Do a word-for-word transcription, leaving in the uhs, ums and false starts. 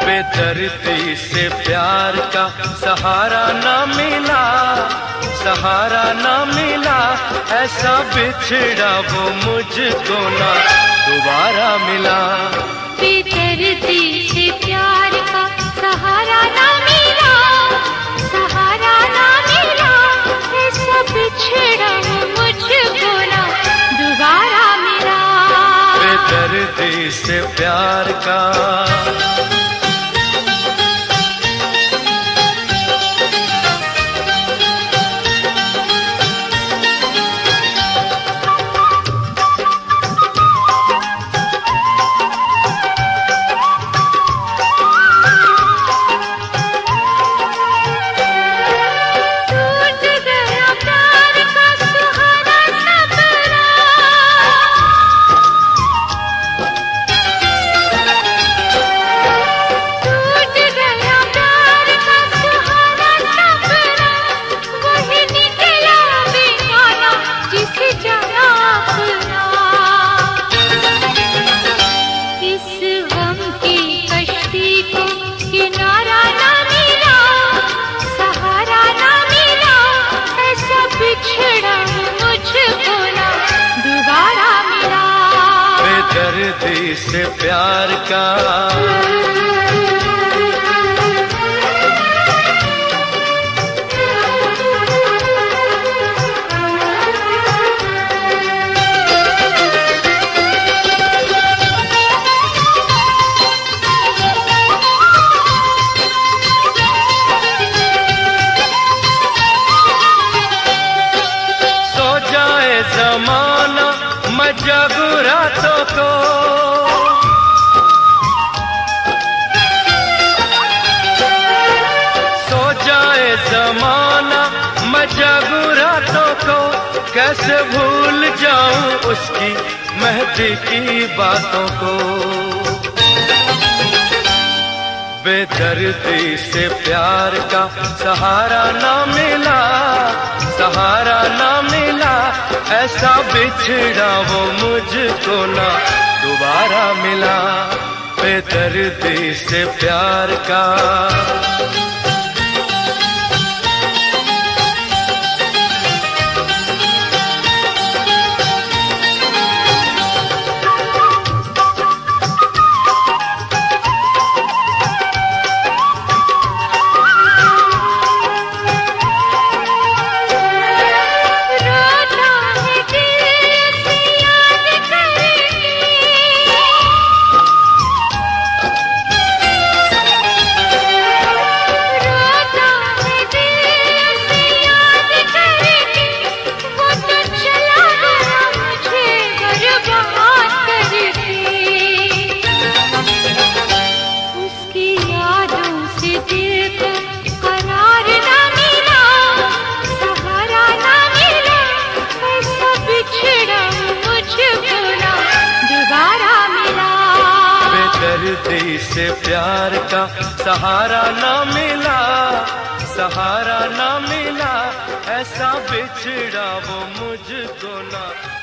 बेदर्दी से प्यार का सहारा ना मिला, सहारा ना मिला, ऐसा बिछड़ा वो मुझको ना दोबारा मिला। बेदर्दी से प्यार का सहारा ना मिला, सहारा ना मिला, ऐसा बिछड़ा वो मुझको ना दोबारा मिला। बेदर्दी से प्यार का बेदर्दी से प्यार का सो जाए जमाना मैं जगू रातों को, सो जाए जमाना मैं जगू रातों को, कैसे भूल जाऊं उसकी मेहंदी की बातों को। बेदर्दी से प्यार का सहारा ना मिला, सहारा ना मिला, ऐसा बिछड़ा वो मुझको ना दोबारा मिला। बेदर्दी से प्यार का बेदर्दी से प्यार का सहारा ना मिला, सहारा ना मिला, ऐसा बिछड़ा वो मुझको ना